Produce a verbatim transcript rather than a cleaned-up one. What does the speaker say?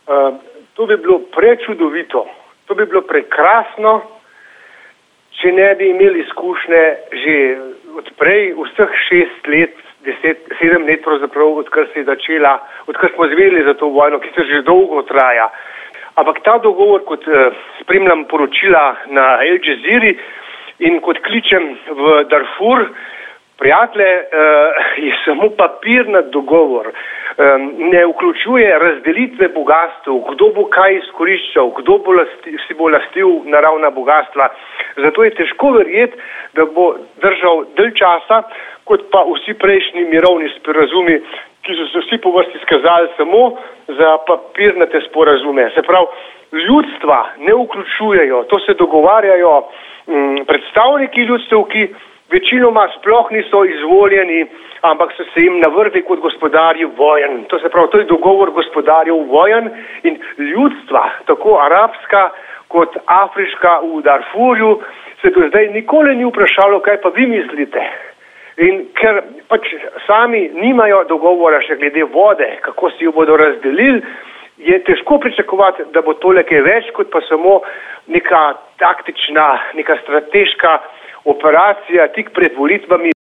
Uh, to bi bilo prečudovito, to bi bilo prekrasno, če ne bi imeli izkušnje že odprej, vseh šest let, deset, sedem let pravzaprav, odkar se je začela, odkar smo zvedeli za to vojno, ki se že dolgo traja. Ampak ta dogovor, kot uh, spremljam poročila na Al Jazeeri in kot kličem v Darfur, prijatelje, uh, je samo papirnat dogovor. Um, ne vključuje razdelitve bogastev, kdo bo kaj izkoriščal, kdo bo lasti, si bo lastil naravna bogatstva. Zato je težko verjeti, da bo držal dalj časa, kot pa vsi prejšnji mirovni sporazumi, ki so se vsi po vrsti skazali samo za papirnate sporazume. Se pravi, ljudstva ne vključujejo, to se dogovarjajo um, predstavniki ljudstev, ki večinoma sploh niso izvoljeni, ampak so se jim navrgli kot gospodarji vojen. To se pravi, to je dogovor gospodarjev vojen in ljudstva, tako arabska kot afriška v Darfurju, se do zdaj nikoli ni vprašalo, kaj pa vi mislite. In ker pač sami nimajo dogovora še glede vode, kako si jo bodo razdelili, je težko pričakovati, da bo tole kaj več, kot pa samo neka taktična, neka strateška operacija tik pred volitvami.